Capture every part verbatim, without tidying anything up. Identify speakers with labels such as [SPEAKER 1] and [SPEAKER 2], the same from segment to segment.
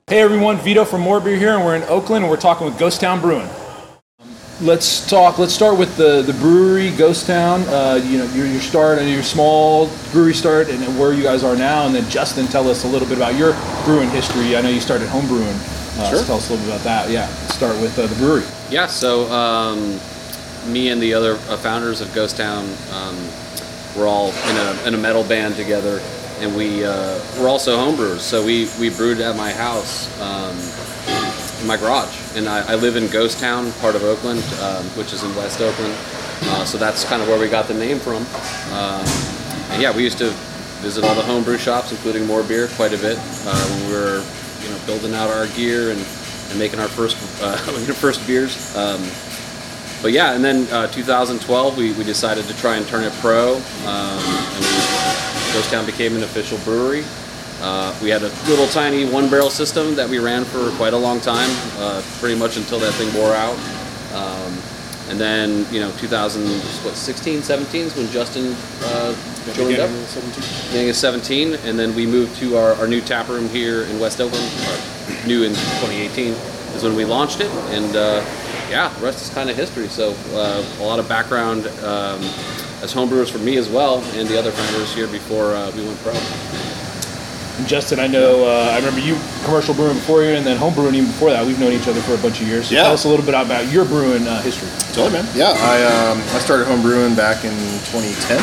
[SPEAKER 1] Hey everyone, Vito from More Beer here, and we're in Oakland, and we're talking with Ghost Town Brewing. Let's talk. Let's start with the, the brewery, Ghost Town. Uh, you know, your, your start and your small brewery start, and where you guys are now. And then Justin, tell us a little bit about your brewing history. I know you started home brewing. Uh,
[SPEAKER 2] sure.
[SPEAKER 1] So tell us a little bit about that. Yeah, let's start with uh, the brewery.
[SPEAKER 3] Yeah. So um, me and the other uh, founders of Ghost Town, um, we're all in a in a metal band together. And we uh, we're also homebrewers, so we, we brewed at my house, um, in my garage. And I, I live in Ghost Town, part of Oakland, um, which is in West Oakland. Uh, so that's kind of where we got the name from. Um, and yeah, we used to visit all the homebrew shops, including More Beer, quite a bit uh, when we were, you know, building out our gear and, and making our first uh, first beers. Um, but yeah, and then uh, two thousand twelve, we, we decided to try and turn it pro. Um, and we, Ghost Town became an official brewery. Uh, we had a little tiny one-barrel system that we ran for quite a long time, uh, pretty much until that thing wore out. Um, and then, you know, two thousand, what, sixteen, seventeen is when Justin uh, joined up. Beginning of seventeen, and then we moved to our, our new tap room here in West Oakland. Or new in twenty eighteen is when we launched it, and uh, yeah, the rest is kind of history. So uh, a lot of background. Um, as homebrewers for me as well, and the other founders here before uh, we went pro.
[SPEAKER 1] And Justin, I know, uh, I remember you commercial brewing before you, and then home brewing even before that. We've known each other for a bunch of years. So
[SPEAKER 2] yeah.
[SPEAKER 1] Tell us a little bit about your brewing uh, history.
[SPEAKER 2] Totally, man. Yeah, I um, I started home brewing back in twenty ten.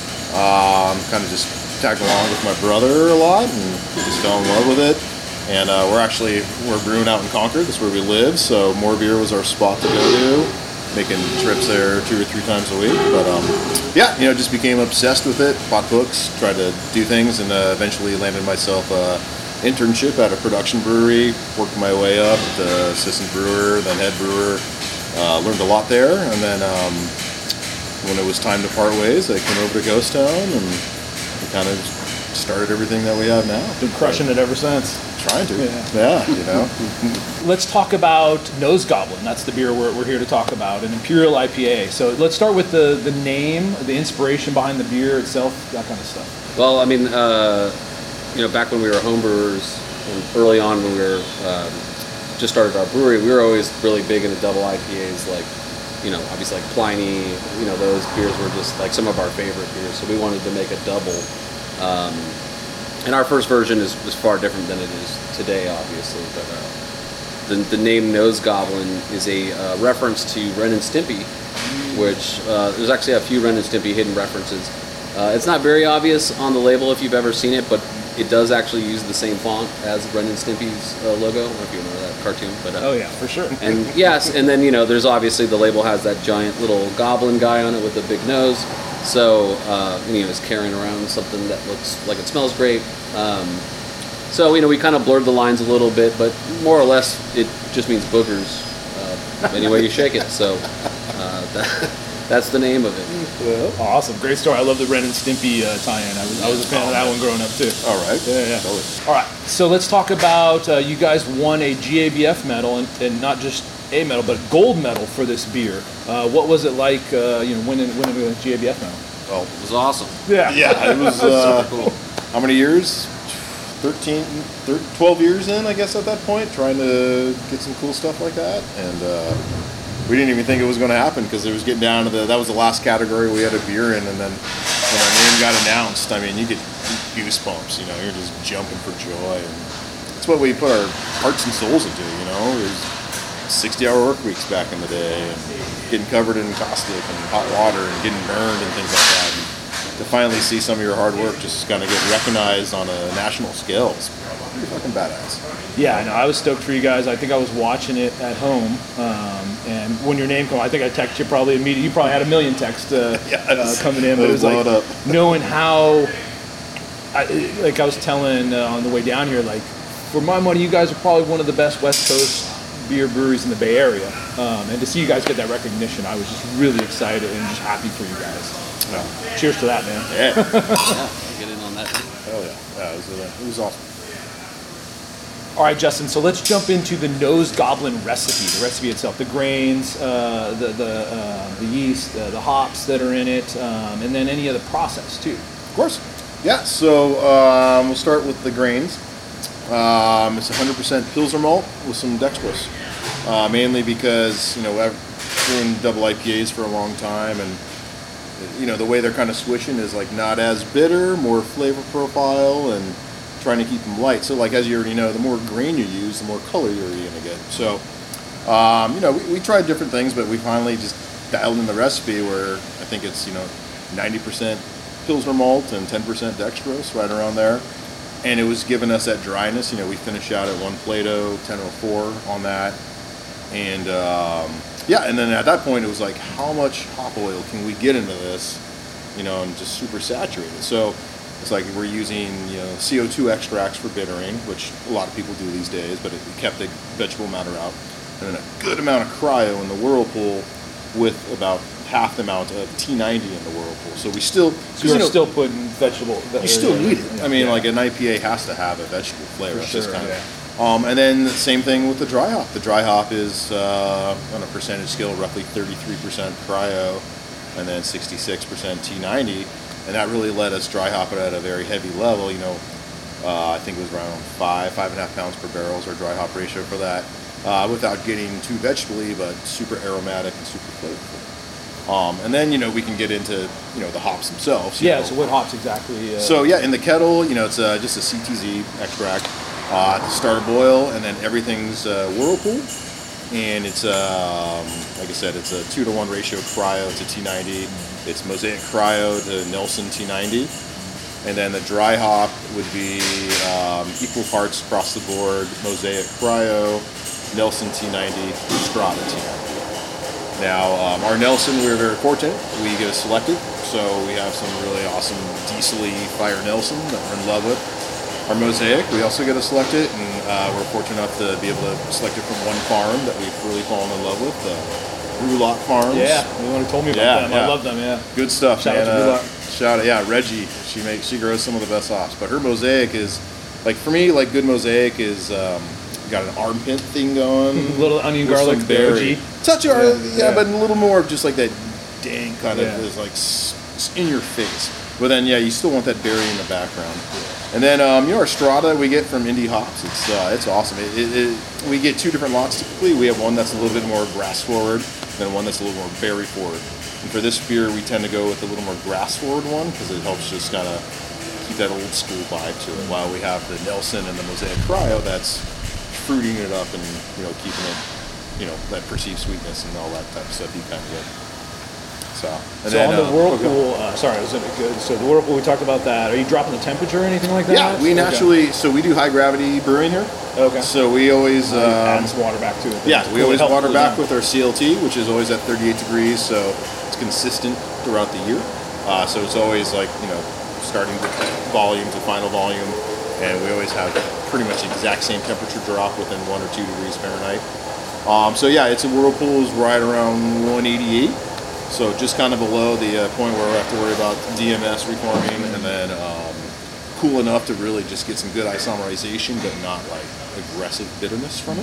[SPEAKER 2] Um, kind of just tagged along with my brother a lot, and just fell in love with it. And uh, we're actually, we're brewing out in Concord. That's where we live, so More Beer was our spot to go to. Making trips there two or three times a week, but um, yeah, you know, just became obsessed with it. Bought books, tried to do things, and uh, eventually landed myself a internship at a production brewery. Worked my way up to assistant brewer, then head brewer. Uh, learned a lot there, and then um, when it was time to part ways, I came over to Ghost Town, and we kind of started everything that we have now.
[SPEAKER 1] Been crushing it ever since.
[SPEAKER 2] Trying to,
[SPEAKER 1] yeah,
[SPEAKER 2] yeah you know.
[SPEAKER 1] Let's talk about Nose Goblin. That's the beer we're, we're here to talk about, an Imperial I P A. So let's start with the, the name, the inspiration behind the beer itself, that kind of stuff.
[SPEAKER 3] Well, I mean, uh, you know, back when we were homebrewers, and early on when we were um, just started our brewery, we were always really big into double I P As, like, you know, obviously like Pliny, you know, those beers were just like some of our favorite beers. So we wanted to make a double. Um, And our first version is, is far different than it is today, obviously. But uh, the, the name Nose Goblin is a uh, reference to Ren and Stimpy, which uh, there's actually a few Ren and Stimpy hidden references. Uh, it's not very obvious on the label if you've ever seen it, but it does actually use the same font as Ren and Stimpy's uh, logo. I don't know if you remember that cartoon. But, uh,
[SPEAKER 1] oh yeah, for sure.
[SPEAKER 3] And yes, and then, you know, there's obviously the label has that giant little goblin guy on it with the big nose. So, uh, you know, he's carrying around something that looks like it smells great. Um, so, you know, we kind of blurred the lines a little bit, but more or less it just means boogers uh, any way you shake it. So uh, that, that's the name of it.
[SPEAKER 1] Well, awesome. Great story. I love the Ren and Stimpy uh, tie-in. I was, I was a fan of that one growing up, too.
[SPEAKER 2] All right.
[SPEAKER 1] Yeah, yeah.
[SPEAKER 2] Totally.
[SPEAKER 1] All right. So let's talk about, uh, you guys won a G A B F medal, and, and not just a medal, but a gold medal for this beer. Uh, what was it like, uh, you know, winning, winning a G A B F medal?
[SPEAKER 3] Well, it was awesome.
[SPEAKER 1] Yeah.
[SPEAKER 2] Yeah, it was uh,
[SPEAKER 3] super cool.
[SPEAKER 2] How many years? thirteen, thirteen, twelve years in, I guess, at that point, trying to get some cool stuff like that. And uh, we didn't even think it was going to happen because it was getting down to the, that was the last category we had a beer in. And then when our name got announced, I mean, you get goosebumps, you know, you're just jumping for joy. And that's what we put our hearts and souls into, you know. It was sixty hour work weeks back in the day, and getting covered in caustic and hot water and getting burned and things like that. And to finally see some of your hard work just kind of get recognized on a national scale is pretty fucking badass.
[SPEAKER 1] Yeah, I know. I was stoked for you guys. I think I was watching it at home, um, and when your name came, I think I texted you probably immediately. You probably had a million texts uh,
[SPEAKER 2] yes.
[SPEAKER 1] uh, coming in, but it was like
[SPEAKER 2] up.
[SPEAKER 1] knowing how, I, like I was telling uh, on the way down here, like for my money, you guys are probably one of the best West Coast beer breweries in the Bay Area, um, and to see you guys get that recognition, I was just really excited and just happy for you guys. Yeah. Cheers to that, man.
[SPEAKER 2] Yeah.
[SPEAKER 3] Yeah, get in on that.
[SPEAKER 2] Hell yeah. Yeah, it was, uh, it was awesome.
[SPEAKER 1] All right, Justin, so let's jump into the Nose Goblin recipe, the recipe itself, the grains, uh, the the, uh, the yeast, uh, the hops that are in it, um, and then any of the process, too.
[SPEAKER 2] Of course. Yeah, so um, we'll start with the grains. Um, it's one hundred percent Pilsner malt with some dextrose, uh, mainly because, you know, I've brewing double I P As for a long time, and you know the way they're kind of switching is like not as bitter, more flavor profile, and trying to keep them light. So like as you already know, the more grain you use, the more color you're already going to get. So um, you know we, we tried different things, but we finally just dialed in the recipe where I think it's you know ninety percent Pilsner malt and ten percent dextrose, right around there. And it was giving us that dryness. You know, we finished out at one Plato, ten oh four on that. And um, yeah, and then at that point it was like, how much hop oil can we get into this, you know, and just super saturate it. So it's like we're using, you know, C O two extracts for bittering, which a lot of people do these days, but it kept the vegetable matter out. And then a good amount of cryo in the whirlpool with about half the amount of T ninety in the whirlpool. So we still,
[SPEAKER 1] So you're
[SPEAKER 2] you know,
[SPEAKER 1] still putting vegetable.
[SPEAKER 2] you still need it. I mean,
[SPEAKER 1] Yeah.
[SPEAKER 2] like an I P A has to have a vegetable flavor.
[SPEAKER 1] For
[SPEAKER 2] It's just
[SPEAKER 1] sure,
[SPEAKER 2] kind
[SPEAKER 1] yeah.
[SPEAKER 2] of, um, and then the same thing with the dry hop. The dry hop is uh, on a percentage scale, roughly thirty-three percent cryo, and then sixty-six percent T ninety, and that really let us dry hop it at a very heavy level. You know, uh, I think it was around five, five and a half pounds per barrel is our dry hop ratio for that, uh, without getting too vegetable-y, but super aromatic and super flavorful. Um, and then, you know, we can get into, you know, the hops themselves. you
[SPEAKER 1] Yeah.
[SPEAKER 2] know.
[SPEAKER 1] So what hops exactly? Uh,
[SPEAKER 2] So yeah, in the kettle, you know, it's uh, just a C T Z extract uh, to start a boil, and then everything's uh, whirlpool, and it's um, like I said, it's a two to one ratio cryo to T ninety. It's Mosaic cryo to Nelson T ninety, and then the dry hop would be um, equal parts across the board: Mosaic cryo, Nelson T ninety, Strata T ninety. Now, um, our Nelson, we were very fortunate. We get it selected, so we have some really awesome diesel-y fire Nelson that we're in love with. Our Mosaic, we also get it selected, and uh, we're fortunate enough to be able to select it from one farm that we've really fallen in love with, uh, Roulotte Farms.
[SPEAKER 1] yeah, you want to told me about
[SPEAKER 2] Yeah,
[SPEAKER 1] them.
[SPEAKER 2] yeah.
[SPEAKER 1] I love them. Yeah.
[SPEAKER 2] Good stuff,
[SPEAKER 1] Shout out
[SPEAKER 2] man.
[SPEAKER 1] to
[SPEAKER 2] Uh,
[SPEAKER 1] Roulotte.
[SPEAKER 2] shout out, yeah, Reggie. She makes, she grows some of the best hops, but her Mosaic is, like for me, like good Mosaic is um, got an armpit thing going.
[SPEAKER 1] Little onion,
[SPEAKER 2] with
[SPEAKER 1] garlic,
[SPEAKER 2] some berry.
[SPEAKER 1] O G.
[SPEAKER 2] Touch of,
[SPEAKER 1] Yeah,
[SPEAKER 2] yeah,
[SPEAKER 1] yeah.
[SPEAKER 2] but a little more of just like that dang kind
[SPEAKER 1] Yeah.
[SPEAKER 2] of is like s- s- in your face. But then, yeah, you still want that berry in the background. And then, um, you know, our Strata we get from Indie Hops. It's uh, it's awesome. It, it, it, we get two different lots typically. We have one that's a little bit more grass forward, and one that's a little more berry forward. And for this beer, we tend to go with a little more grass forward one because it helps just kind of keep that old school vibe to it. While we have the Nelson and the Mosaic Cryo that's fruiting it up and, you know, keeping it, you know, that perceived sweetness and all that type of stuff you kind of get. So, and
[SPEAKER 1] So
[SPEAKER 2] then,
[SPEAKER 1] on the
[SPEAKER 2] uh,
[SPEAKER 1] whirlpool, uh, sorry, was it good? So the whirlpool, we talked about that. Are you dropping the temperature or anything like that?
[SPEAKER 2] yeah, we
[SPEAKER 1] Okay.
[SPEAKER 2] naturally, so we do high gravity brewing here.
[SPEAKER 1] Okay.
[SPEAKER 2] So we always,
[SPEAKER 1] Uh,
[SPEAKER 2] um,
[SPEAKER 1] add some water back to it.
[SPEAKER 2] yeah,
[SPEAKER 1] Cool,
[SPEAKER 2] we always
[SPEAKER 1] help
[SPEAKER 2] water
[SPEAKER 1] cool
[SPEAKER 2] back
[SPEAKER 1] down.
[SPEAKER 2] with our C L T, which is always at thirty-eight degrees, so it's consistent throughout the year. Uh, so it's always like, you know, starting with volume to final volume, and we always have pretty much the exact same temperature drop within one or two degrees Fahrenheit. Um, so yeah, it's a whirlpool is right around one eighty-eight, so just kind of below the uh, point where we have to worry about D M S reforming, and then um, cool enough to really just get some good isomerization, but not like aggressive bitterness from it.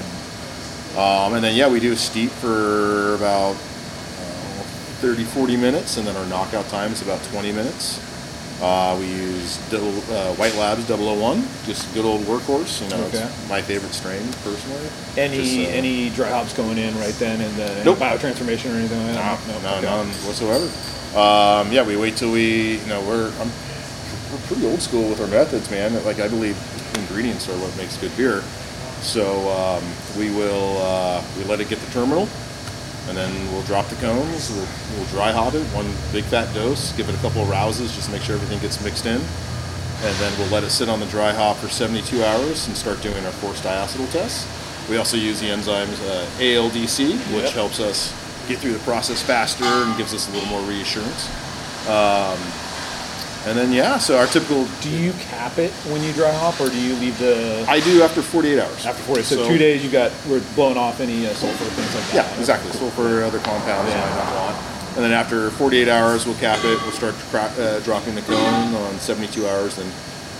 [SPEAKER 2] Um, and then yeah, we do a steep for about uh, thirty, forty minutes, and then our knockout time is about twenty minutes. Uh, we use double, uh, White Labs double oh one, just good old workhorse. You know,
[SPEAKER 1] Okay.
[SPEAKER 2] it's my favorite strain personally.
[SPEAKER 1] Any
[SPEAKER 2] Just, uh,
[SPEAKER 1] any dry hops going in right then, and the
[SPEAKER 2] Nope.
[SPEAKER 1] biotransformation or anything like
[SPEAKER 2] No,
[SPEAKER 1] that?
[SPEAKER 2] no,
[SPEAKER 1] okay.
[SPEAKER 2] none whatsoever. Um, yeah, we wait till we, you know, we're I'm, we're pretty old school with our methods, man. Like I believe ingredients are what makes good beer. So um, we will uh, we let it get the terminal, and then we'll drop the cones. We'll, we'll dry hop it, one big fat dose. Give it a couple of rouses just to make sure everything gets mixed in, and then we'll let it sit on the dry hop for seventy-two hours and start doing our forced diacetyl tests. We also use the enzymes uh, A L D C, which
[SPEAKER 1] Yep.
[SPEAKER 2] helps us get through the process faster and gives us a little more reassurance. Um, and then yeah, so our typical.
[SPEAKER 1] Do you cap it when you dry hop, or do you leave the
[SPEAKER 2] I do after forty-eight hours.
[SPEAKER 1] after forty? So, two days you got we're blowing off any uh, sulfur things like that.
[SPEAKER 2] Yeah, exactly. Sulfur, other compounds
[SPEAKER 1] Yeah.
[SPEAKER 2] you might not want. And then after forty-eight hours, we'll cap it. We'll start cra- uh, dropping the cone on seventy-two hours, and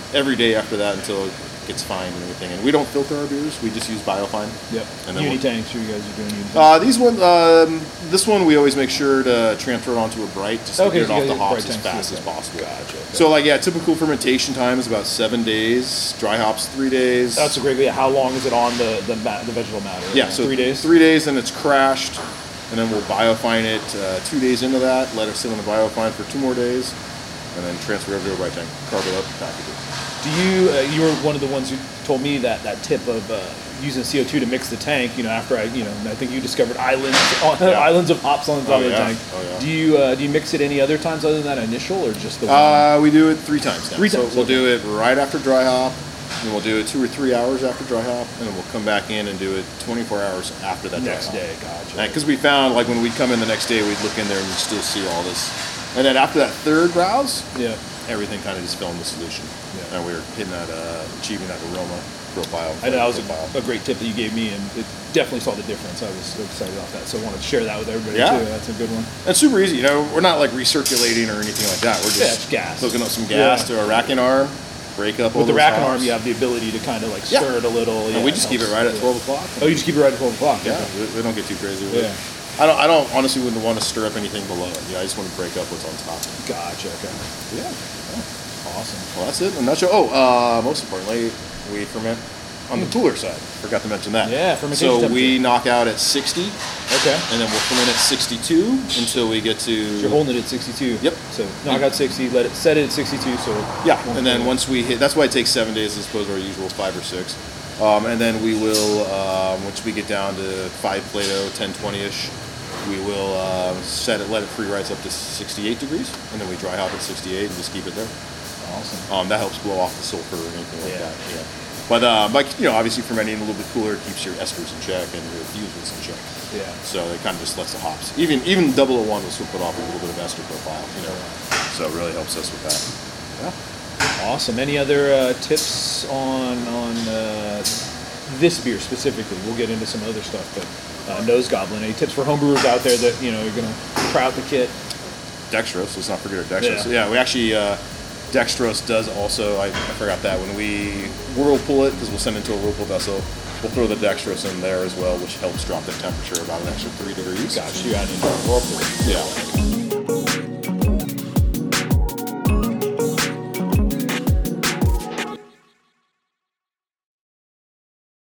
[SPEAKER 2] every day after that until it gets fine and everything. And we don't filter our beers; we just use biofine.
[SPEAKER 1] Yep.
[SPEAKER 2] And then
[SPEAKER 1] Uni
[SPEAKER 2] we'll-
[SPEAKER 1] tanks, sure you guys are doing uni tanks.
[SPEAKER 2] Uh, these one, um, this one we always make sure to transfer it onto a bright just to
[SPEAKER 1] Okay,
[SPEAKER 2] get it
[SPEAKER 1] so you
[SPEAKER 2] off the
[SPEAKER 1] guys use
[SPEAKER 2] hops
[SPEAKER 1] bright
[SPEAKER 2] as
[SPEAKER 1] tanks
[SPEAKER 2] fast
[SPEAKER 1] too,
[SPEAKER 2] as
[SPEAKER 1] okay.
[SPEAKER 2] possible.
[SPEAKER 1] Gotcha, okay.
[SPEAKER 2] So like yeah, typical fermentation time is about seven days. Dry hops three days.
[SPEAKER 1] That's a great. Yeah, how long is it on the the, ma- the vegetable matter?
[SPEAKER 2] yeah, so
[SPEAKER 1] three days.
[SPEAKER 2] Three days, and it's crashed, and then we'll biofine it uh, two days into that. Let it sit on the biofine for two more days, and then transfer it over to a bright tank. Carb it up, package it.
[SPEAKER 1] Do you? Uh, you were one of the ones who told me that that tip of uh, using C O two to mix the tank. You know, after I, you know, I think you discovered islands,
[SPEAKER 2] Yeah.
[SPEAKER 1] islands of hops on the top
[SPEAKER 2] Oh,
[SPEAKER 1] of the
[SPEAKER 2] yeah.
[SPEAKER 1] tank.
[SPEAKER 2] Oh, yeah.
[SPEAKER 1] Do you uh, do you mix it any other times other than that initial, or just the one?
[SPEAKER 2] Uh, we do it three times now.
[SPEAKER 1] Three
[SPEAKER 2] so
[SPEAKER 1] times,
[SPEAKER 2] we'll
[SPEAKER 1] okay.
[SPEAKER 2] do it right after dry hop, and we'll do it two or three hours after dry hop, and then we'll come back in and do it twenty-four hours after that
[SPEAKER 1] next
[SPEAKER 2] dry hop.
[SPEAKER 1] day? Gotcha.
[SPEAKER 2] Because we found, like, when we'd come in the next day, we'd look in there and we'd still see all this. And then after that third browse,
[SPEAKER 1] Yeah.
[SPEAKER 2] everything kind of just fell in the solution.
[SPEAKER 1] Yeah.
[SPEAKER 2] And we were hitting that, uh, achieving that aroma profile.
[SPEAKER 1] I know that was
[SPEAKER 2] profile.
[SPEAKER 1] a, a great tip that you gave me, and it definitely saw the difference. I was so excited about that, so I wanted to share that with everybody
[SPEAKER 2] Yeah.
[SPEAKER 1] too. That's a good one.
[SPEAKER 2] It's super easy. You know, we're not, like, recirculating or anything like that. We're
[SPEAKER 1] Yeah,
[SPEAKER 2] just
[SPEAKER 1] it's gas.
[SPEAKER 2] hooking up some gas
[SPEAKER 1] Yeah.
[SPEAKER 2] to a racking arm, break up all
[SPEAKER 1] With the
[SPEAKER 2] those
[SPEAKER 1] rack and
[SPEAKER 2] hops.
[SPEAKER 1] arm, you have the ability to kind of like
[SPEAKER 2] Yeah.
[SPEAKER 1] stir it a little.
[SPEAKER 2] And
[SPEAKER 1] yeah,
[SPEAKER 2] we just keep it
[SPEAKER 1] helps.
[SPEAKER 2] right at
[SPEAKER 1] Yeah.
[SPEAKER 2] twelve o'clock.
[SPEAKER 1] Oh, you just keep it right at twelve o'clock.
[SPEAKER 2] Yeah,
[SPEAKER 1] okay.
[SPEAKER 2] we, we don't get too crazy with
[SPEAKER 1] Yeah.
[SPEAKER 2] it. I don't. I don't honestly wouldn't want to stir up anything below it. Yeah, I just want to break up what's on top.
[SPEAKER 1] Gotcha. Okay.
[SPEAKER 2] Yeah.
[SPEAKER 1] Awesome.
[SPEAKER 2] Well, that's it. In a nutshell. Oh, uh, most importantly, we ferment on the cooler side. Forgot to mention that.
[SPEAKER 1] Yeah, fermentation
[SPEAKER 2] So
[SPEAKER 1] temperature.
[SPEAKER 2] we knock out at sixty,
[SPEAKER 1] Okay.
[SPEAKER 2] and then we'll ferment at sixty-two until we get to.
[SPEAKER 1] So you're holding it at sixty-two.
[SPEAKER 2] Yep.
[SPEAKER 1] So knock out sixty, let it set it at sixty-two. So
[SPEAKER 2] Yeah, and then once we hit, that's why it takes seven days as opposed to our usual five or six. Um, and then we will, um, once we get down to five Plato, ten twenty-ish, we will uh, set it, let it free rise up to sixty-eight degrees, and then we dry hop at sixty-eight and just keep it there.
[SPEAKER 1] awesome.
[SPEAKER 2] Um, that helps blow off the sulfur or anything like
[SPEAKER 1] Yeah.
[SPEAKER 2] that. Yeah. But uh, like you know, obviously fermenting a little bit cooler keeps your esters in check and your fuses in check.
[SPEAKER 1] Yeah.
[SPEAKER 2] So it kind of just lets the hops. Even even double oh one will still put off a little bit of ester profile. You know, so it really helps us with that. Yeah.
[SPEAKER 1] Awesome. Any other uh, tips on on uh, this beer specifically? We'll get into some other stuff, but uh, Nose Goblin. Any tips for homebrewers out there that you know you're gonna try out the kit?
[SPEAKER 2] Dextrose. Let's not forget our dextrose.
[SPEAKER 1] Yeah.
[SPEAKER 2] Yeah, we actually uh, dextrose does also. I, I forgot that when we whirlpool it because we'll send it to a whirlpool vessel. We'll throw the dextrose in there as well, which helps drop the temperature about an extra three degrees.
[SPEAKER 1] Gosh, you got into whirlpool.
[SPEAKER 2] Yeah.